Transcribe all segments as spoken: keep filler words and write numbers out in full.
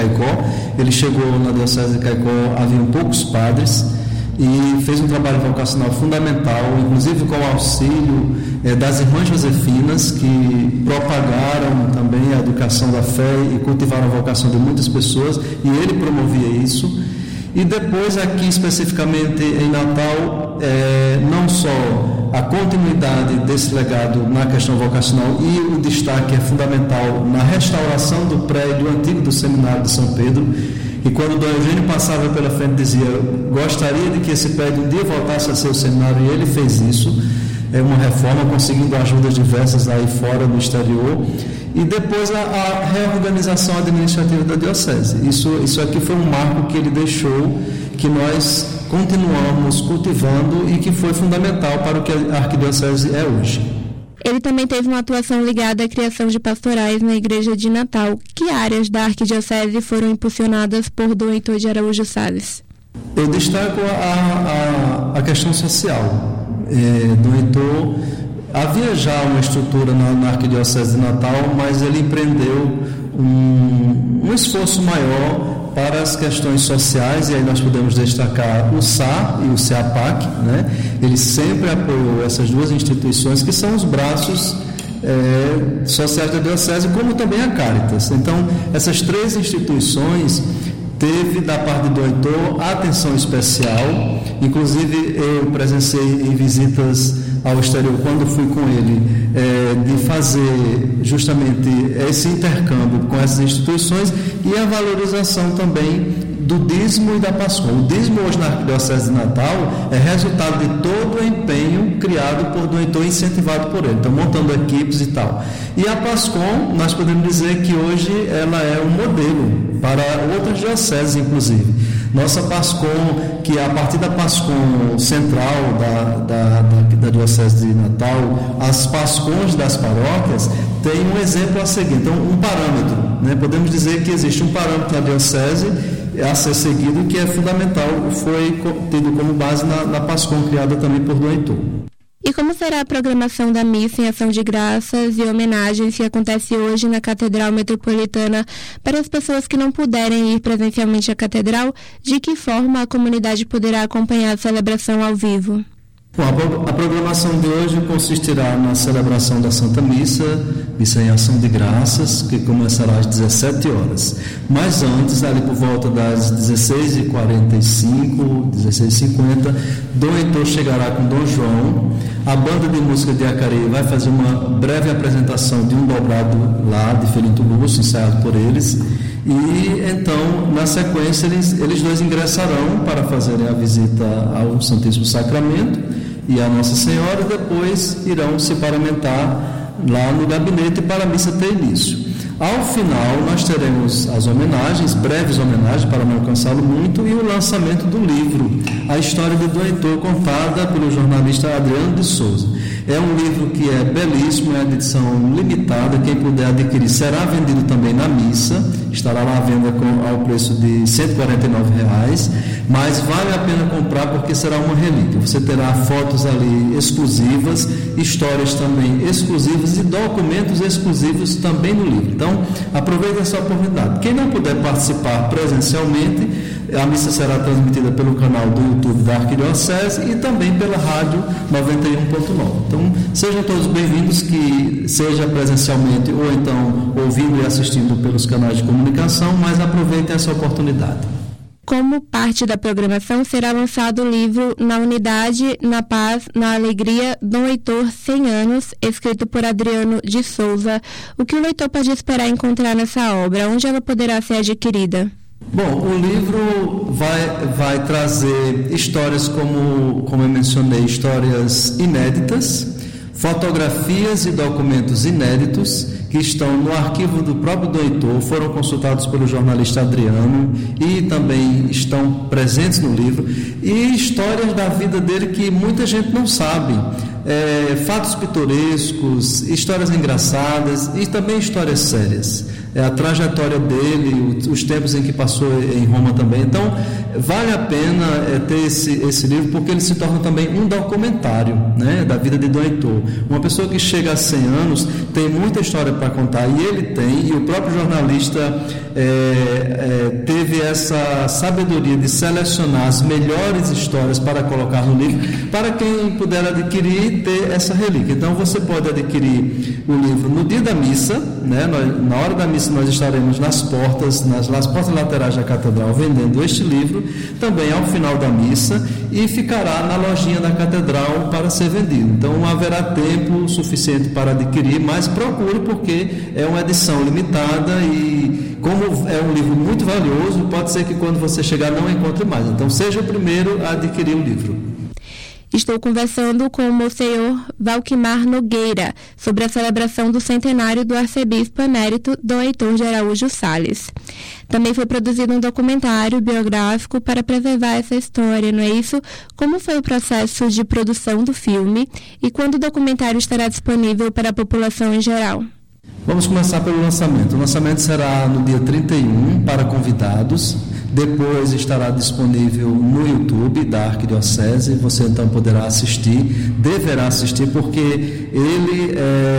Caicó. Ele chegou na Diocese de Caicó, haviam poucos padres, e fez um trabalho vocacional fundamental, inclusive com o auxílio eh, das irmãs josefinas, que propagaram também a educação da fé e cultivaram a vocação de muitas pessoas, e ele promovia isso. E depois, aqui especificamente em Natal, eh, não só a continuidade desse legado na questão vocacional, e o destaque é fundamental na restauração do prédio antigo do Seminário de São Pedro. E quando o Dom Eugênio passava pela frente, dizia: gostaria de que esse prédio um dia voltasse a ser o seminário, e ele fez isso, é uma reforma, conseguindo ajudas diversas aí fora, no exterior. E depois a, a reorganização administrativa da Diocese. Isso, isso aqui foi um marco que ele deixou, que nós continuamos cultivando e que foi fundamental para o que a Arquidiocese é hoje. Ele também teve uma atuação ligada à criação de pastorais na Igreja de Natal. Que áreas da Arquidiocese foram impulsionadas por Dom Heitor de Araújo Salles? Eu destaco a, a, a questão social. É, Dom Heitor, havia já uma estrutura na, na Arquidiocese de Natal, mas ele empreendeu um, um esforço maior para as questões sociais, e aí nós podemos destacar o S A e o CEAPAC, né? Ele sempre apoiou essas duas instituições, que são os braços é, sociais da Diocese, como também a Caritas. Então, essas três instituições teve da parte do Dom Heitor atenção especial. Inclusive eu presenciei em visitas ao exterior, quando fui com ele, é, de fazer justamente esse intercâmbio com essas instituições, e a valorização também do dízimo e da PASCOM. O dízimo hoje na Arquidiocese de Natal é resultado de todo o empenho criado por Dom Heitor e incentivado por ele, então montando equipes e tal. E a PASCOM, nós podemos dizer que hoje ela é um modelo para outras dioceses, inclusive. Nossa PASCOM, que a partir da PASCOM central da, da, da, da Diocese de Natal, as PASCOMs das paróquias, tem um exemplo a seguir. Então, um parâmetro, né? Podemos dizer que existe um parâmetro na Diocese a ser seguido, que é fundamental, foi tido como base na, na PASCOM, criada também por Dom Heitor. E como será a programação da missa em ação de graças e homenagens que acontece hoje na Catedral Metropolitana para as pessoas que não puderem ir presencialmente à Catedral? De que forma a comunidade poderá acompanhar a celebração ao vivo? Bom, a programação de hoje consistirá na celebração da Santa Missa, missa em ação de graças, que começará às dezessete horas. Mas antes, ali por volta das dezesseis e quarenta e cinco, dezesseis e cinquenta, Dom Heitor chegará com Dom João. A banda de música de Acari vai fazer uma breve apresentação de um dobrado lá, de Felinto Lúcio, ensaiado por eles. E então, na sequência, eles, eles dois ingressarão para fazerem a visita ao Santíssimo Sacramento e a Nossa Senhora, e depois irão se paramentar lá no gabinete para a missa ter início. Ao final, nós teremos as homenagens, breves homenagens, para não cansá-lo muito, e o lançamento do livro, A História de Dom Heitor, contada pelo jornalista Adriano de Souza. É um livro que é belíssimo, é edição limitada, quem puder adquirir será vendido também na missa, estará lá à venda com, ao preço de cento e quarenta e nove reais, mas vale a pena comprar porque será uma relíquia. Você terá fotos ali exclusivas, histórias também exclusivas e documentos exclusivos também no livro. Então, aproveite essa oportunidade. Quem não puder participar presencialmente, a missa será transmitida pelo canal do YouTube da Arquidiocese e também pela rádio noventa e um ponto nove. Então, sejam todos bem-vindos, que seja presencialmente ou então ouvindo e assistindo pelos canais de comunicação, mas aproveitem essa oportunidade. Como parte da programação, será lançado o livro Na Unidade, na Paz, na Alegria, Dom Heitor, cem anos, escrito por Adriano de Souza. O que o leitor pode esperar encontrar nessa obra? Onde ela poderá ser adquirida? Bom, o livro vai, vai trazer histórias, como, como eu mencionei, histórias inéditas, fotografias e documentos inéditos que estão no arquivo do próprio Dom Heitor, foram consultados pelo jornalista Adriano e também estão presentes no livro, e histórias da vida dele que muita gente não sabe, é, fatos pitorescos, histórias engraçadas e também histórias sérias. É a trajetória dele, os tempos em que passou em Roma também. Então, vale a pena é, ter esse, esse livro, porque ele se torna também um documentário, né, da vida de Dom Heitor. Uma pessoa que chega a cem anos tem muita história para contar, e ele tem, e o próprio jornalista é, é, teve essa sabedoria de selecionar as melhores histórias para colocar no livro, para quem puder adquirir, ter essa relíquia. Então você pode adquirir o livro no dia da missa, né? Nós, na hora da missa nós estaremos nas portas, nas, nas portas laterais da catedral vendendo este livro, também ao final da missa, e ficará na lojinha da catedral para ser vendido. Então haverá tempo suficiente para adquirir, mas procure, porque é uma edição limitada e como é um livro muito valioso, pode ser que quando você chegar não encontre mais. Então seja o primeiro a adquirir o livro. Estou conversando com o Monsenhor Valquimar Nogueira sobre a celebração do centenário do arcebispo emérito Dom Heitor de Araújo Salles. Também foi produzido um documentário biográfico para preservar essa história, não é isso? Como foi o processo de produção do filme e quando o documentário estará disponível para a população em geral? Vamos começar pelo lançamento. O lançamento será no dia trinta e um para convidados. Depois estará disponível no YouTube da Arquidiocese. Você então poderá assistir, deverá assistir, porque ele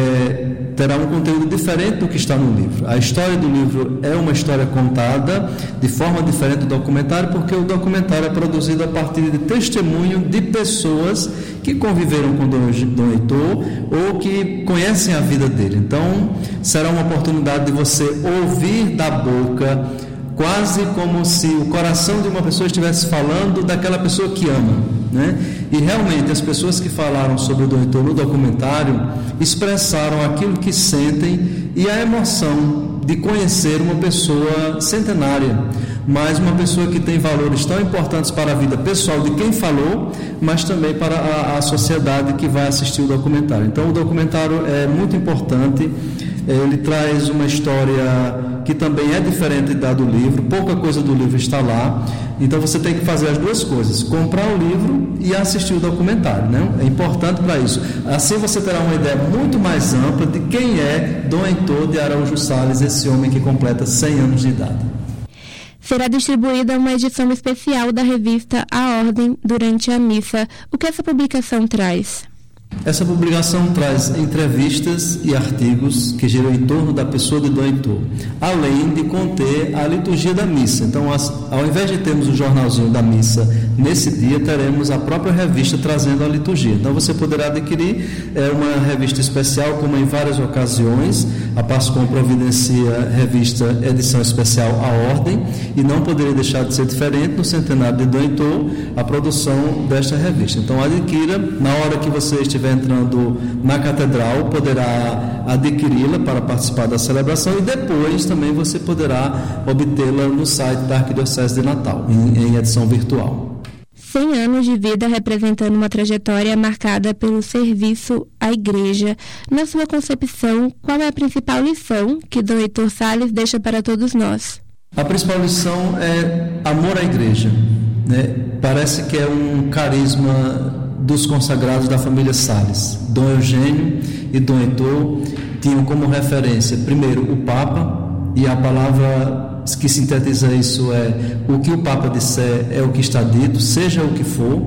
é, terá um conteúdo diferente do que está no livro. A história do livro é uma história contada de forma diferente do documentário, porque o documentário é produzido a partir de testemunho de pessoas que conviveram com Dom Heitor ou que conhecem a vida dele. Então, será uma oportunidade de você ouvir da boca, quase como se o coração de uma pessoa estivesse falando daquela pessoa que ama, né? E realmente as pessoas que falaram sobre o Dom Heitor no documentário expressaram aquilo que sentem e a emoção de conhecer uma pessoa centenária, mas uma pessoa que tem valores tão importantes para a vida pessoal de quem falou, mas também para a, a sociedade que vai assistir o documentário. Então o documentário é muito importante, ele traz uma história que também é diferente da do livro, pouca coisa do livro está lá, então você tem que fazer as duas coisas, comprar o livro e assistir o documentário, né? É importante para isso. Assim você terá uma ideia muito mais ampla de quem é Dom Heitor de Araújo Salles, esse homem que completa cem anos de idade. Será distribuída uma edição especial da revista A Ordem durante a missa. O que essa publicação traz? Essa publicação traz entrevistas e artigos que giram em torno da pessoa de Dom Heitor, além de conter a liturgia da missa. Então, as, ao invés de termos o jornalzinho da missa nesse dia, teremos a própria revista trazendo a liturgia. Então, você poderá adquirir é, uma revista especial, como em várias ocasiões. A Pascom providencia revista edição especial A Ordem, e não poderia deixar de ser diferente no centenário de Dom Heitor, a produção desta revista. Então, adquira, na hora que você estiver entrando na catedral, poderá adquiri-la para participar da celebração, e depois também você poderá obtê-la no site da Arquidiocese de Natal, em, em edição virtual. cem anos de vida representando uma trajetória marcada pelo serviço à Igreja. Na sua concepção, qual é a principal lição que Dom Heitor Salles deixa para todos nós? A principal lição é amor à Igreja, né? Parece que é um carisma dos consagrados da família Salles. Dom Eugênio e Dom Heitor tinham como referência, primeiro, o Papa, e a palavra que sintetiza isso é: o que o Papa disser é o que está dito, seja o que for,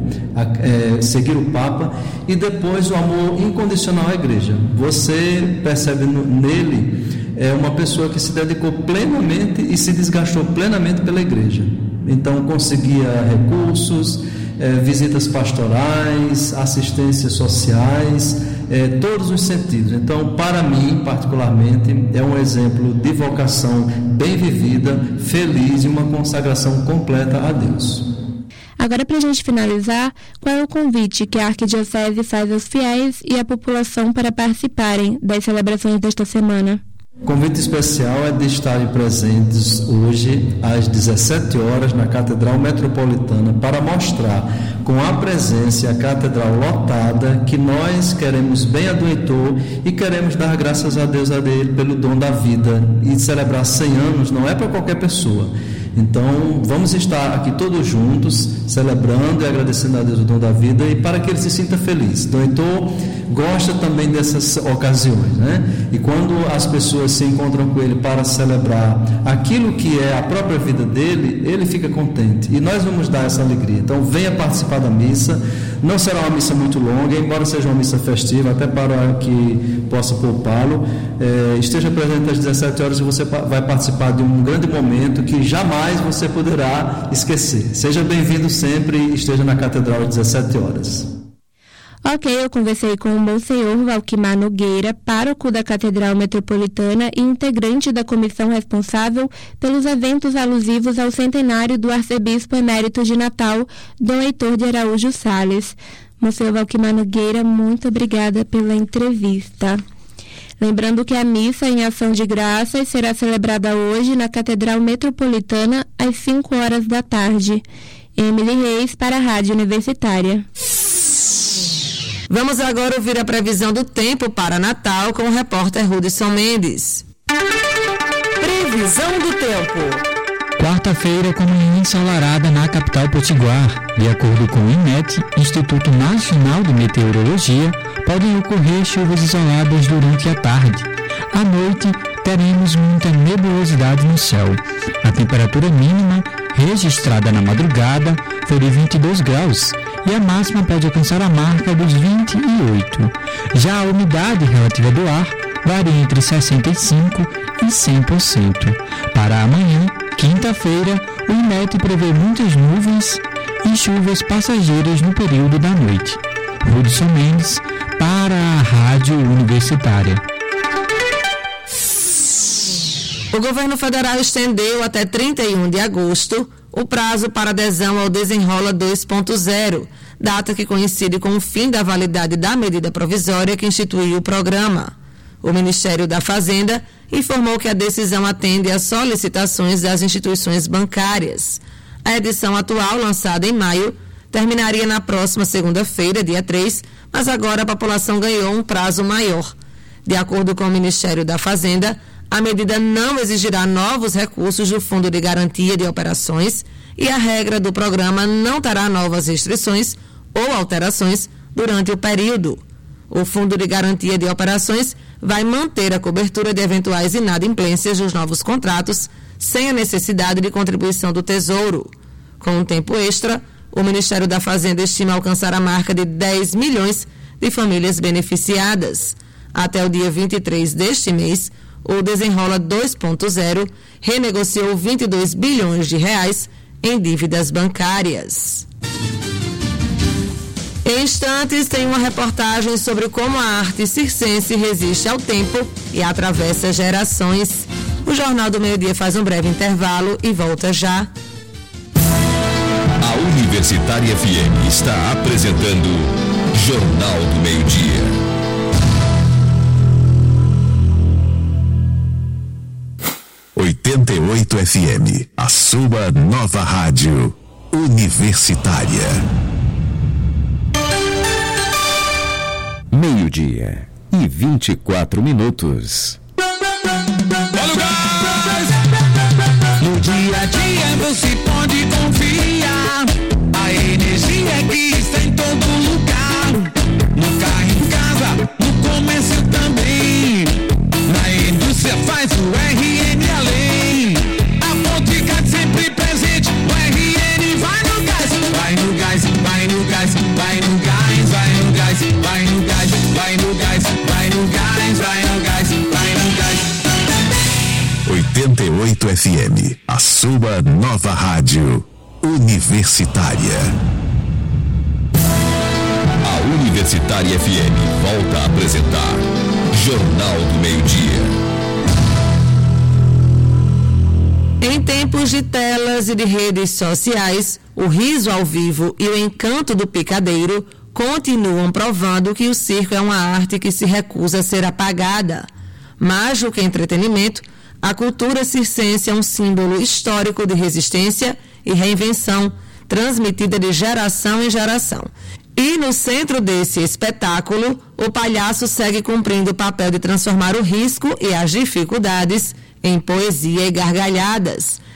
é, seguir o Papa. E depois o amor incondicional à Igreja. Você percebe no, nele é uma pessoa que se dedicou plenamente e se desgastou plenamente pela Igreja. Então conseguia recursos, É, visitas pastorais, assistências sociais, é, todos os sentidos. Então, para mim, particularmente, é um exemplo de vocação bem vivida, feliz e uma consagração completa a Deus. Agora, para a gente finalizar, qual é o convite que a Arquidiocese faz aos fiéis e à população para participarem das celebrações desta semana? O convite especial é de estarem presentes hoje às dezessete horas na Catedral Metropolitana para mostrar com a presença e a catedral lotada que nós queremos bem a Dom Heitor e queremos dar graças a Deus a ele pelo dom da vida. E celebrar cem anos não é para qualquer pessoa. Então, vamos estar aqui todos juntos, celebrando e agradecendo a Deus o dom da vida, e para que ele se sinta feliz. Dom Heitor gosta também dessas ocasiões, né? E quando as pessoas se encontram com ele para celebrar aquilo que é a própria vida dele, ele fica contente, e nós vamos dar essa alegria. Então, venha participar da missa. Não será uma missa muito longa, embora seja uma missa festiva, até para que possa poupá-lo. É, esteja presente às dezessete horas e você vai participar de um grande momento que jamais você poderá esquecer. Seja bem-vindo sempre e esteja na Catedral às dezessete horas. Ok, eu conversei com o Monsenhor Valquimar Nogueira, pároco da Catedral Metropolitana e integrante da comissão responsável pelos eventos alusivos ao centenário do arcebispo emérito de Natal, Dom Heitor de Araújo Salles. Monsenhor Valquimar Nogueira, muito obrigada pela entrevista. Lembrando que a missa em ação de graças será celebrada hoje na Catedral Metropolitana às cinco horas da tarde. Emily Reis para a Rádio Universitária. Vamos agora ouvir a previsão do tempo para Natal com o repórter Rudson Mendes. Previsão do tempo. Quarta-feira com manhã ensolarada na capital potiguar. De acordo com o INMET, Instituto Nacional de Meteorologia, podem ocorrer chuvas isoladas durante a tarde. À noite, teremos muita nebulosidade no céu. A temperatura mínima registrada na madrugada foi de vinte e dois graus e a máxima pode alcançar a marca dos vinte e oito. Já a umidade relativa do ar varia entre sessenta e cinco por cento e cem por cento. Para amanhã, quinta-feira, o INMET prevê muitas nuvens e chuvas passageiras no período da noite. Rudson Mendes para a Rádio Universitária. O governo federal estendeu até trinta e um de agosto o prazo para adesão ao Desenrola dois ponto zero, data que coincide com o fim da validade da medida provisória que instituiu o programa. O Ministério da Fazenda informou que a decisão atende às solicitações das instituições bancárias. A edição atual, lançada em maio, terminaria na próxima segunda-feira, dia três, mas agora a população ganhou um prazo maior. De acordo com o Ministério da Fazenda, a medida não exigirá novos recursos do Fundo de Garantia de Operações e a regra do programa não terá novas restrições ou alterações durante o período. O Fundo de Garantia de Operações vai manter a cobertura de eventuais inadimplências dos novos contratos sem a necessidade de contribuição do Tesouro. Com um tempo extra, o Ministério da Fazenda estima alcançar a marca de dez milhões de famílias beneficiadas. Até o dia vinte e três deste mês, o Desenrola dois ponto zero renegociou vinte e dois bilhões de reais em dívidas bancárias. Em instantes, tem uma reportagem sobre como a arte circense resiste ao tempo e atravessa gerações. O Jornal do Meio-Dia faz um breve intervalo e volta já. A Universitária F M está apresentando Jornal do Meio-Dia. oitenta e oito F M, a sua nova rádio universitária. Meio-dia e vinte e quatro minutos. Olha o gás! No dia a dia você pode confiar. A energia que está em todo lugar. No carro, em casa, no comércio também. Na indústria faz o R N além. A Ponticard sempre presente. O R N vai no gás. Vai no gás, vai no gás, vai no gás, vai no gás, vai no gás, vai no gás, vai no gás, vai no gás, vai no gás. oitenta e oito F M, a sua nova rádio universitária. A Universitária F M volta a apresentar Jornal do Meio-Dia. Em tempos de telas e de redes sociais, o riso ao vivo e o encanto do picadeiro continuam provando que o circo é uma arte que se recusa a ser apagada. Mais do que entretenimento, a cultura circense é um símbolo histórico de resistência e reinvenção, transmitida de geração em geração. E no centro desse espetáculo, o palhaço segue cumprindo o papel de transformar o risco e as dificuldades em poesia e gargalhadas.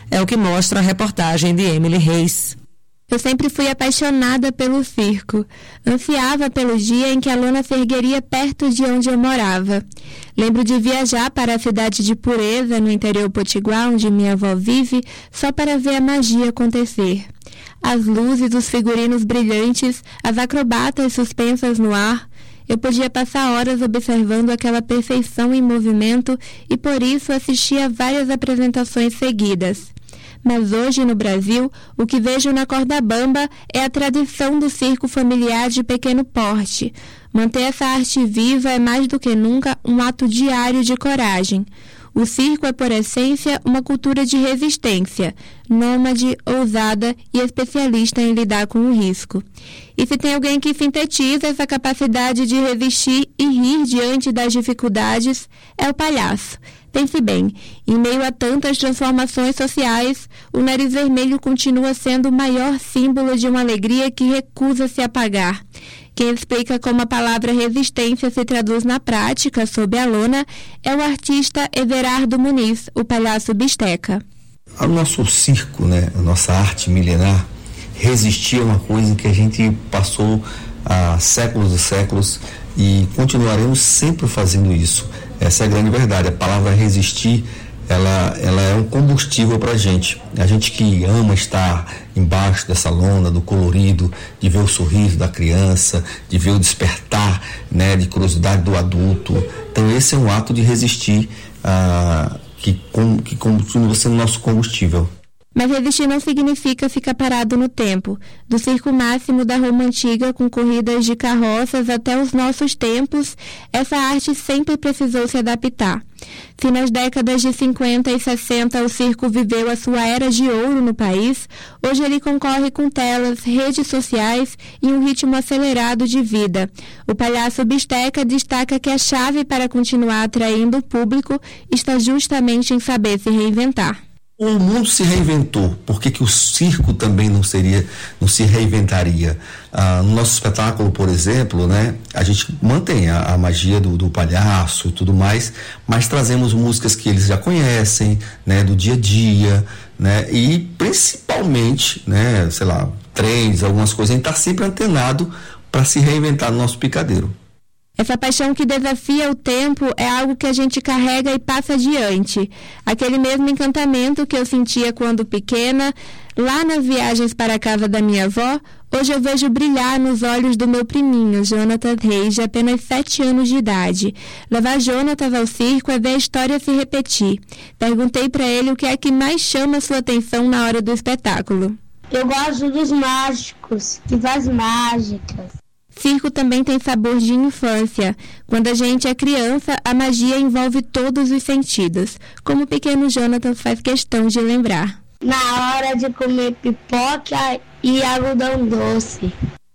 É o que mostra a reportagem de Emily Reis. Eu sempre fui apaixonada pelo circo. Ansiava pelo dia em que a lona se ergueria perto de onde eu morava. Lembro de viajar para a cidade de Pureza, no interior potiguar, onde minha avó vive, só para ver a magia acontecer. As luzes, os figurinos brilhantes, as acrobatas suspensas no ar. Eu podia passar horas observando aquela perfeição em movimento e, por isso, assistia a várias apresentações seguidas. Mas hoje, no Brasil, o que vejo na corda bamba é a tradição do circo familiar de pequeno porte. Manter essa arte viva é mais do que nunca um ato diário de coragem. O circo é, por essência, uma cultura de resistência, nômade, ousada e especialista em lidar com o risco. E se tem alguém que sintetiza essa capacidade de resistir e rir diante das dificuldades, é o palhaço. Pense bem, em meio a tantas transformações sociais, o nariz vermelho continua sendo o maior símbolo de uma alegria que recusa se apagar. Quem explica como a palavra resistência se traduz na prática, sob a lona, é o artista Everardo Muniz, o palhaço Bisteca. O nosso circo, né, a nossa arte milenar, resistir é uma coisa que a gente passou há séculos e séculos e continuaremos sempre fazendo isso. Essa é a grande verdade. A palavra resistir, ela, ela é um combustível para a gente. A gente que ama estar embaixo dessa lona, do colorido, de ver o sorriso da criança, de ver o despertar, né, de curiosidade do adulto. Então esse é um ato de resistir ah, que, com, que continua sendo nosso combustível. Mas resistir não significa ficar parado no tempo. Do circo máximo da Roma Antiga, com corridas de carroças, até os nossos tempos, essa arte sempre precisou se adaptar. Se nas décadas de cinquenta e sessenta o circo viveu a sua era de ouro no país, hoje ele concorre com telas, redes sociais e um ritmo acelerado de vida. O palhaço Bisteca destaca que a chave para continuar atraindo o público está justamente em saber se reinventar. O mundo se reinventou, por que que o circo também não seria, não se reinventaria? Ah, no nosso espetáculo, por exemplo, né, a gente mantém a, a magia do, do palhaço e tudo mais, mas trazemos músicas que eles já conhecem, né, do dia a dia, né, e principalmente, né, sei lá, trends, algumas coisas, a gente está sempre antenado para se reinventar no nosso picadeiro. Essa paixão que desafia o tempo é algo que a gente carrega e passa adiante. Aquele mesmo encantamento que eu sentia quando pequena, lá nas viagens para a casa da minha avó, hoje eu vejo brilhar nos olhos do meu priminho, Jonatas Reis, de apenas sete anos de idade. Levar Jonatas ao circo é ver a história se repetir. Perguntei para ele o que é que mais chama sua atenção na hora do espetáculo. Eu gosto dos mágicos, de das mágicas. Circo também tem sabor de infância. Quando a gente é criança, a magia envolve todos os sentidos, como o pequeno Jonathan faz questão de lembrar. Na hora de comer pipoca e algodão doce.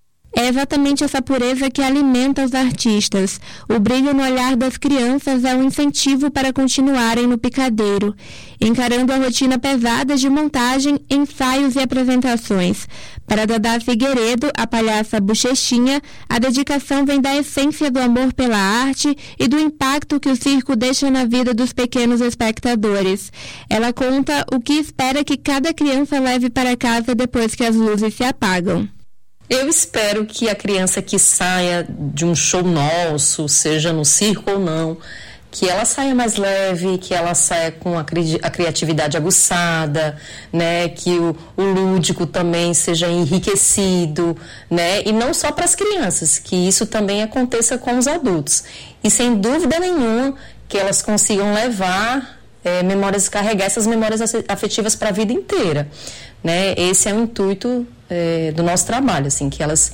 É exatamente essa pureza que alimenta os artistas. O brilho no olhar das crianças é um incentivo para continuarem no picadeiro, encarando a rotina pesada de montagem, ensaios e apresentações. Para Dadá Figueiredo, a palhaça Bochechinha, a dedicação vem da essência do amor pela arte e do impacto que o circo deixa na vida dos pequenos espectadores. Ela conta o que espera que cada criança leve para casa depois que as luzes se apagam. Eu espero que a criança que saia de um show nosso, seja no circo ou não, que ela saia mais leve, que ela saia com a, cri- a criatividade aguçada, né, que o, o lúdico também seja enriquecido, né, e não só para as crianças, que isso também aconteça com os adultos. E sem dúvida nenhuma que elas consigam levar é, memórias, carregar essas memórias afetivas para a vida inteira, né. Esse é o intuito é, do nosso trabalho, assim, que elas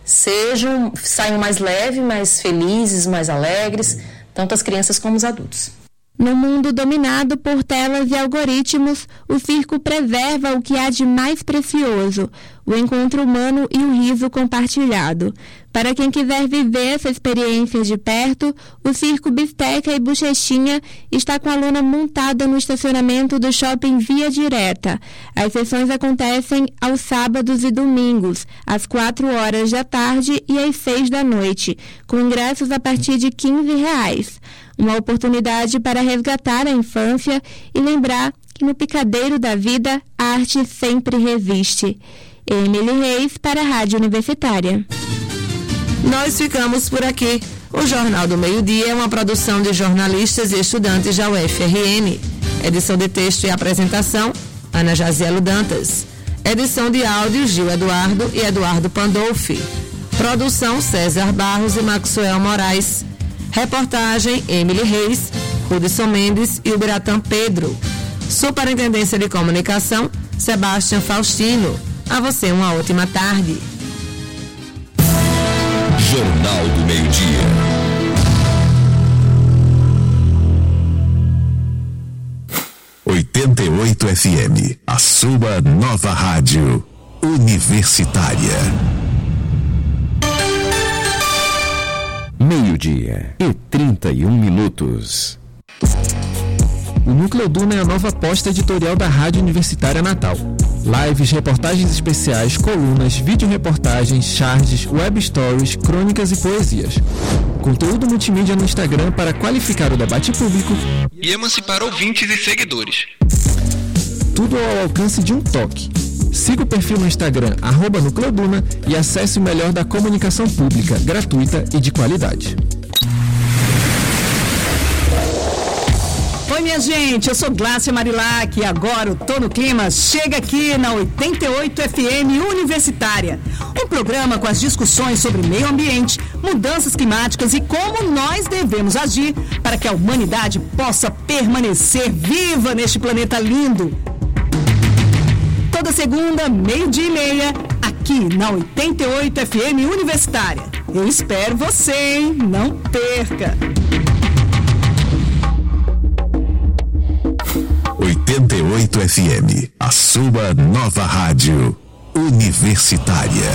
sejam, saiam mais leves, mais felizes, mais alegres, tanto as crianças como os adultos. No mundo dominado por telas e algoritmos, o circo preserva o que há de mais precioso, o encontro humano e o riso compartilhado. Para quem quiser viver essa experiência de perto, o Circo Bisteca e Bochechinha está com a lona montada no estacionamento do Shopping Via Direta. As sessões acontecem aos sábados e domingos, às quatro horas da tarde e às seis da noite, com ingressos a partir de quinze reais. Uma oportunidade para resgatar a infância e lembrar e no picadeiro da vida, a arte sempre resiste. Emily Reis para a Rádio Universitária. Nós ficamos por aqui. O Jornal do Meio-Dia é uma produção de jornalistas e estudantes da U F R N. Edição de texto e apresentação, Ana Jazielo Dantas. Edição de áudio, Gil Eduardo e Eduardo Pandolfi. Produção, César Barros e Maxwell Moraes. Reportagem, Emily Reis, Hudson Mendes e Ubiratã Pedro. Superintendência de Comunicação, Sebastião Faustino. A você uma ótima tarde. Jornal do Meio-Dia. oitenta e oito F M, a sua nova rádio universitária. Meio-dia e trinta e um minutos. O Núcleo Duna é a nova aposta editorial da Rádio Universitária Natal. Lives, reportagens especiais, colunas, vídeo-reportagens, charges, web stories, crônicas e poesias. Conteúdo multimídia no Instagram para qualificar o debate público e emancipar ouvintes e seguidores. Tudo ao alcance de um toque. Siga o perfil no Instagram, arroba Núcleo Duna, e acesse o melhor da comunicação pública, gratuita e de qualidade. Oi, minha gente, eu sou Glácia Marilac e agora o Tô no Clima chega aqui na oitenta e oito F M Universitária. Um programa com as discussões sobre meio ambiente, mudanças climáticas e como nós devemos agir para que a humanidade possa permanecer viva neste planeta lindo. Toda segunda, meio-dia e meia, aqui na oitenta e oito F M Universitária. Eu espero você, hein? Não perca! oitenta e oito F M, a sua nova rádio universitária.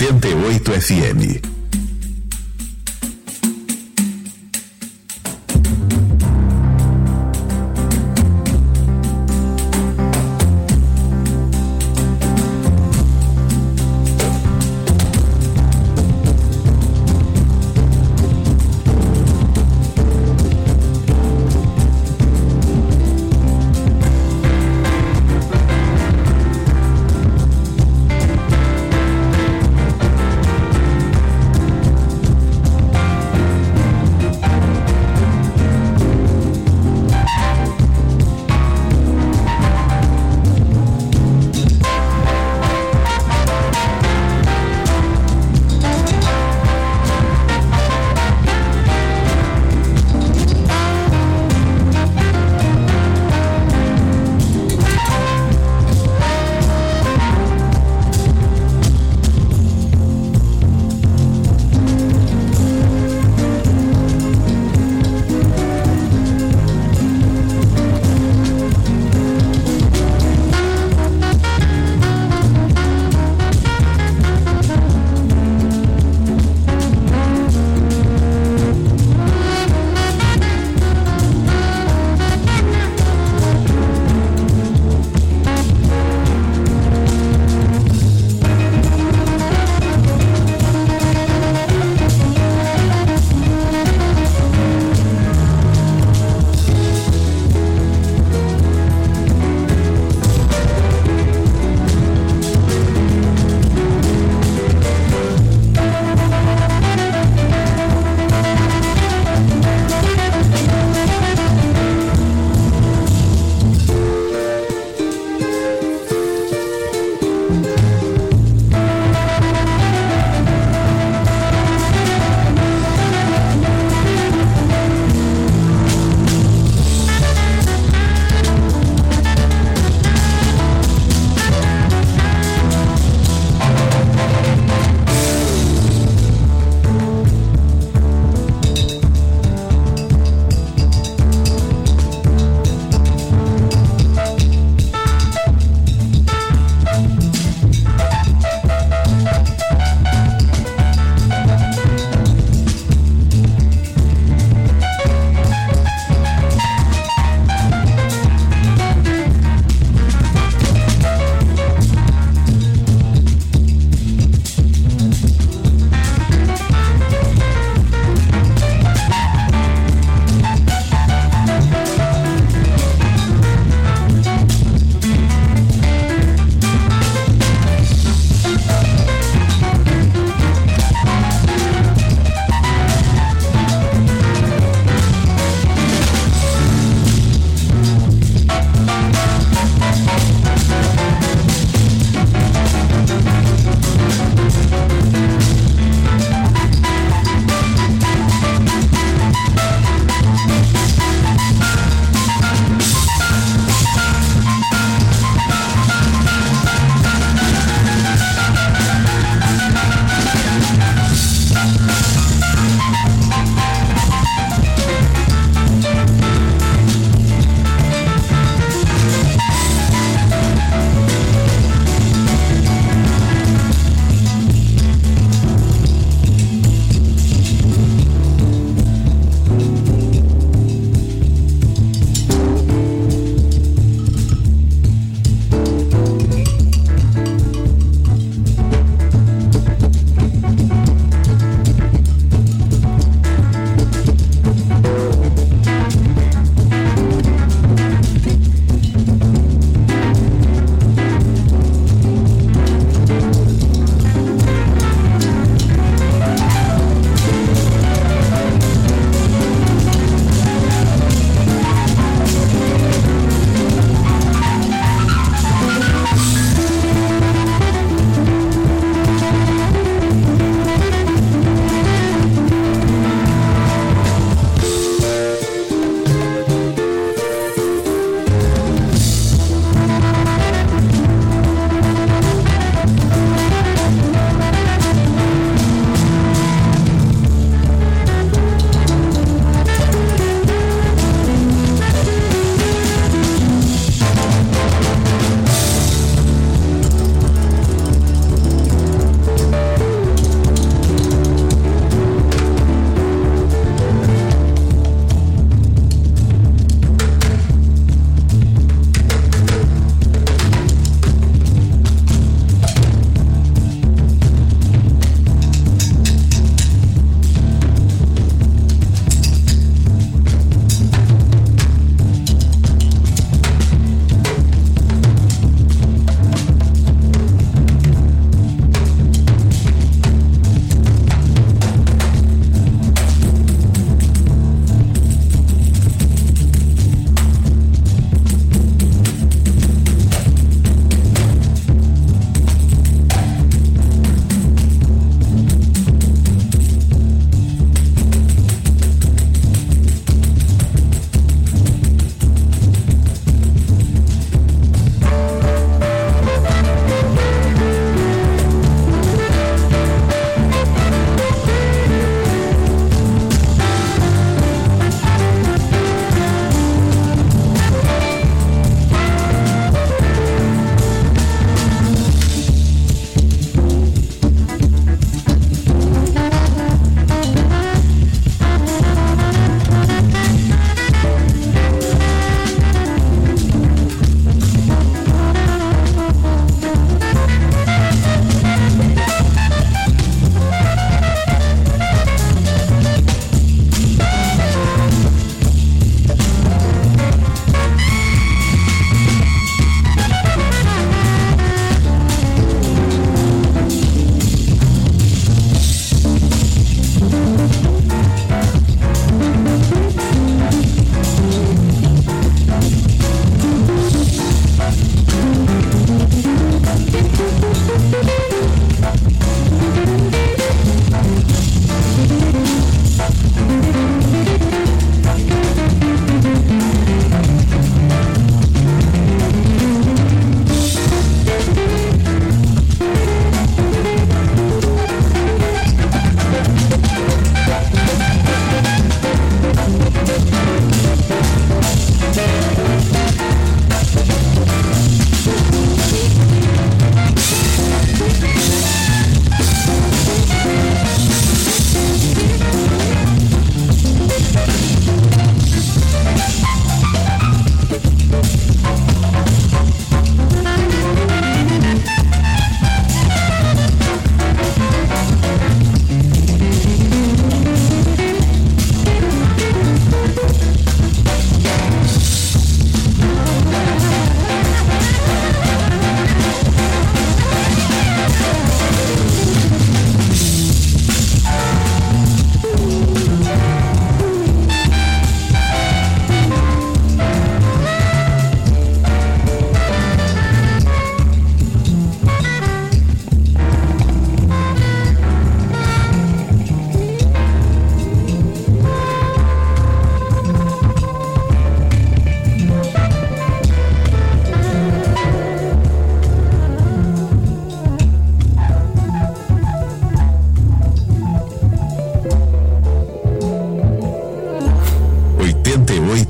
oitenta e oito F M.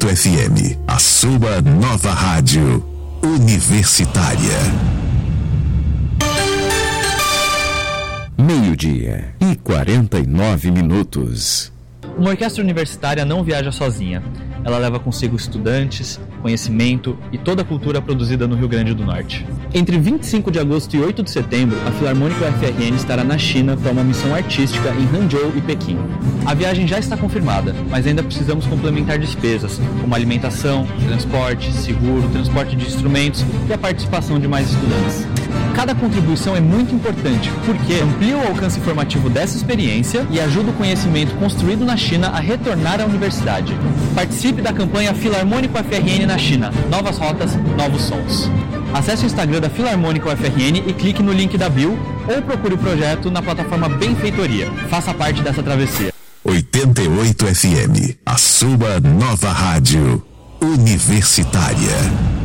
F M, a sua nova rádio universitária. Meio-dia e quarenta e nove minutos. Uma orquestra universitária não viaja sozinha. Ela leva consigo estudantes, conhecimento e toda a cultura produzida no Rio Grande do Norte. Entre vinte e cinco de agosto e oito de setembro, a Filarmônica U F R N estará na China para uma missão artística em Hangzhou e Pequim. A viagem já está confirmada, mas ainda precisamos complementar despesas, como alimentação, transporte, seguro, transporte de instrumentos e a participação de mais estudantes. Cada contribuição é muito importante, porque amplia o alcance formativo dessa experiência e ajuda o conhecimento construído na China a retornar à universidade. Participe da campanha Filarmônica U F R N na China. Novas rotas, novos sons. Acesse o Instagram da Filarmônica U F R N e clique no link da bio ou procure o projeto na plataforma Benfeitoria. Faça parte dessa travessia. oitenta e oito F M, a sua nova rádio universitária.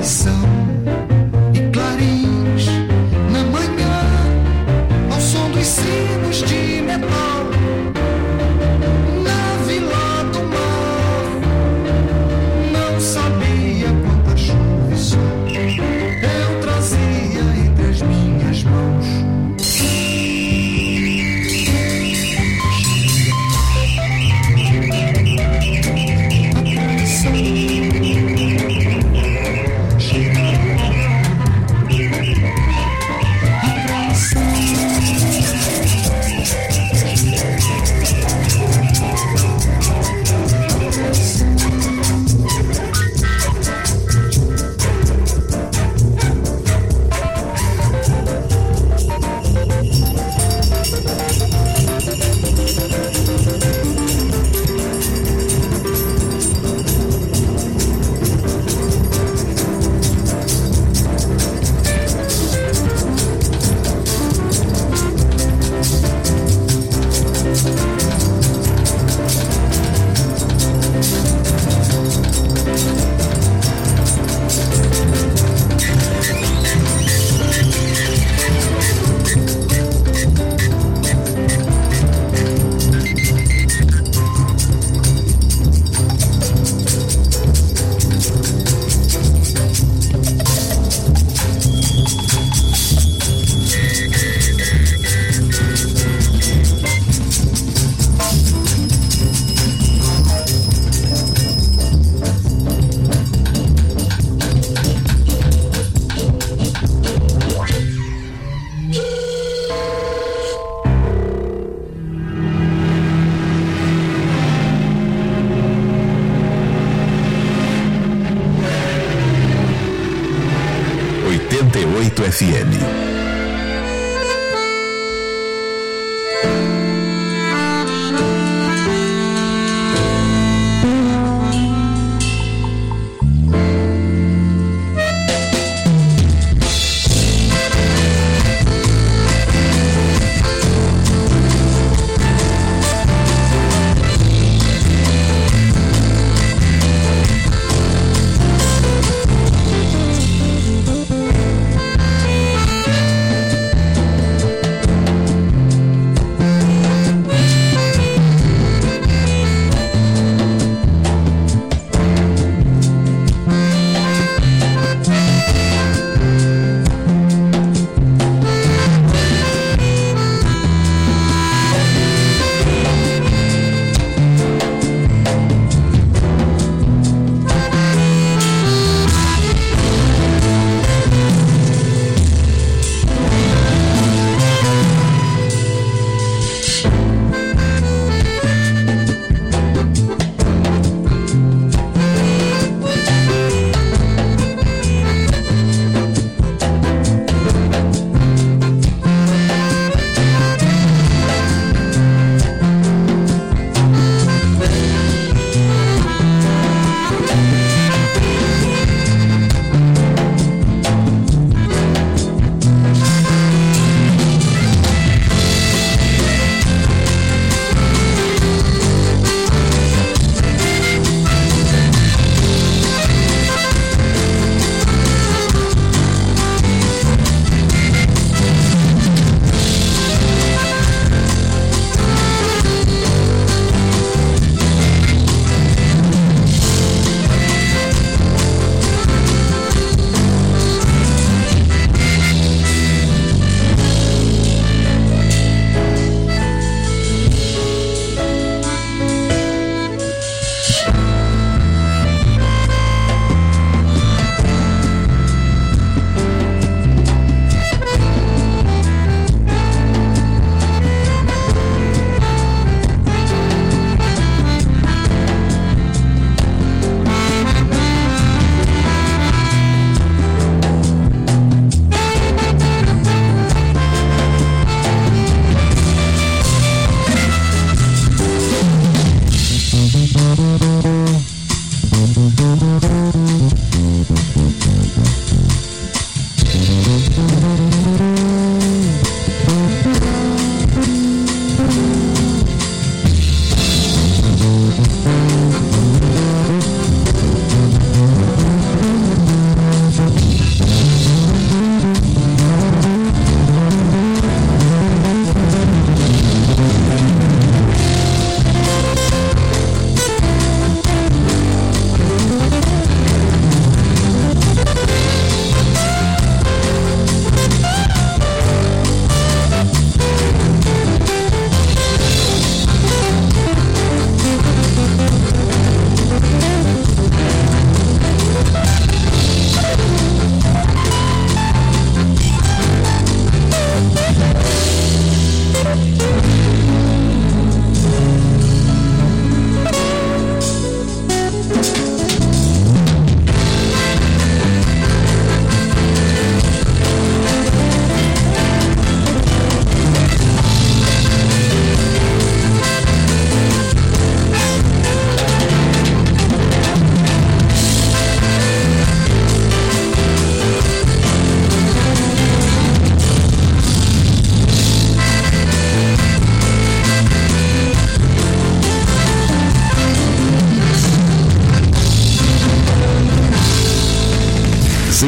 tradição e clarins na manhã, ao som dos sinos de metal. Na Vila do Mar, não sabia quanta chuva e sol eu trazia entre as minhas mãos. oitenta e oito F M.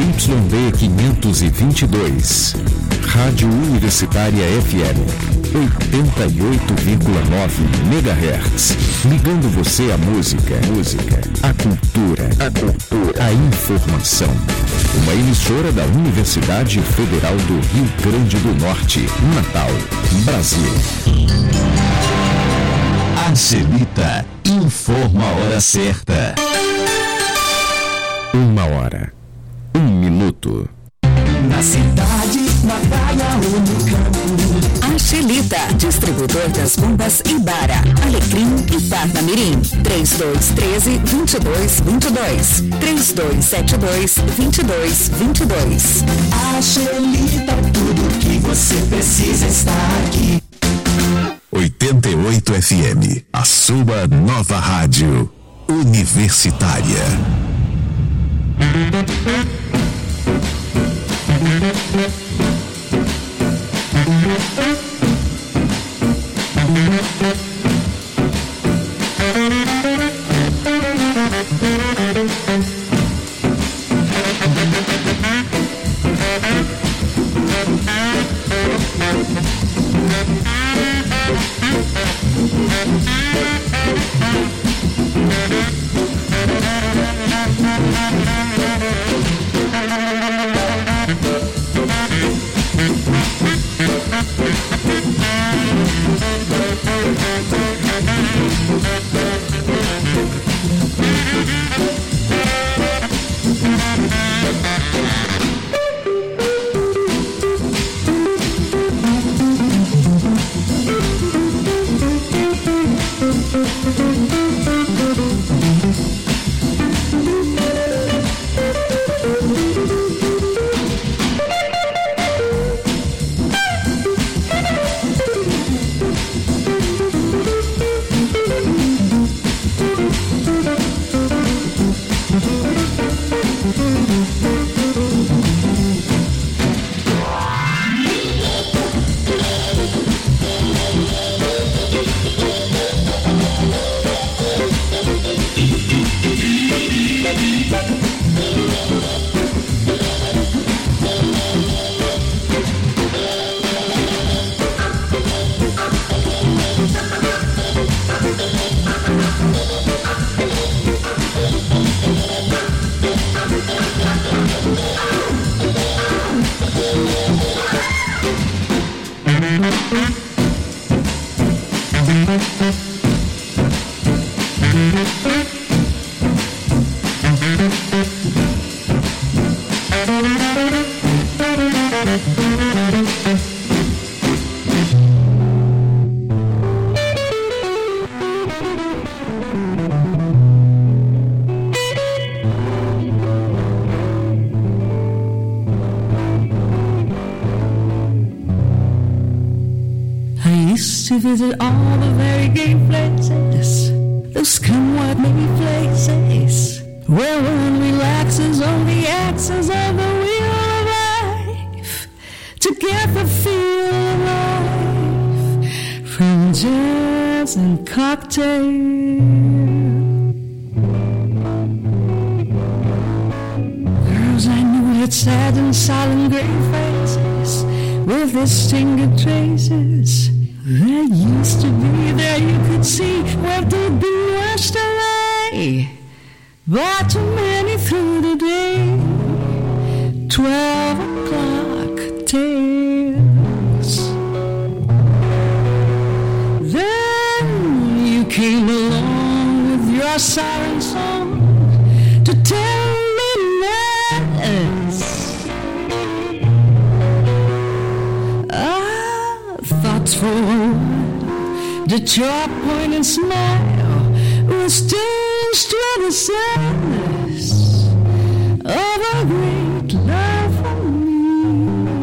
Y D quinhentos e vinte e dois. Rádio Universitária F M, oitenta e oito vírgula nove megahertz. Ligando você à música, música, à cultura, a cultura, a informação. Uma emissora da Universidade Federal do Rio Grande do Norte, Natal, Brasil. Angelita informa a hora certa. Uma hora, um minuto. Na cidade, na praia ou no campo. Angelita, distribuidor das bombas Ibara, Alecrim e Parnamirim. três dois um três, dois dois dois dois. três dois sete dois, dois dois dois dois. Angelita, tudo que você precisa está aqui. oitenta e oito F M, a sua nova rádio universitária. To visit all the very gay places, those skim-white many places, where one relaxes on the axis of the wheel of life, to get the feel of life, from jazz and cocktails. Girls I knew had sad and silent gray faces, with their stinging traces. There used to be, there you could see where they'd be washed away, but too many through the day. Twelve o'clock tales. Then you came along with your siren song to tell me less. Thoughts for a while, did your poignant smile was tinged to the sadness of a great love for me.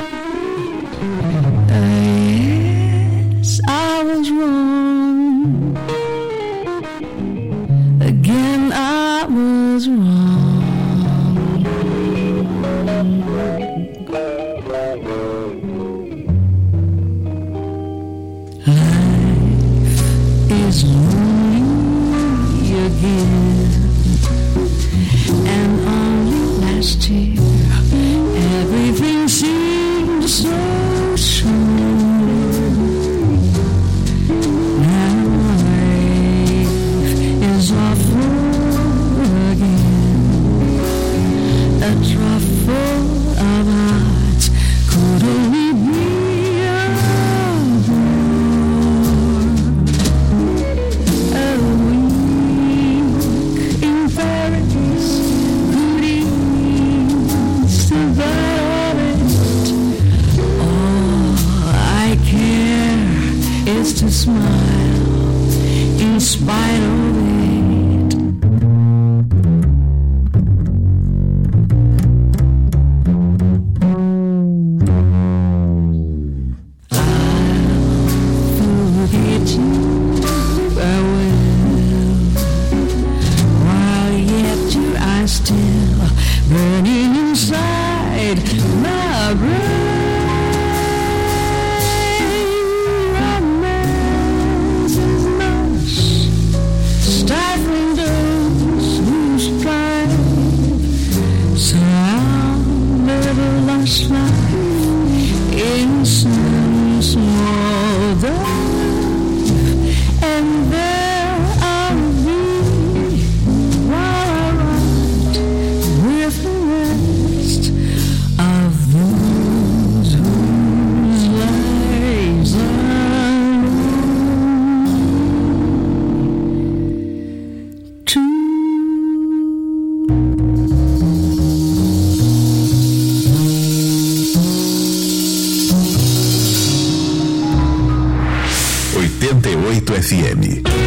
Uh, yes, I was wrong. Again, I was wrong. Is lonely again. smile in spite of it. oitenta e oito F M.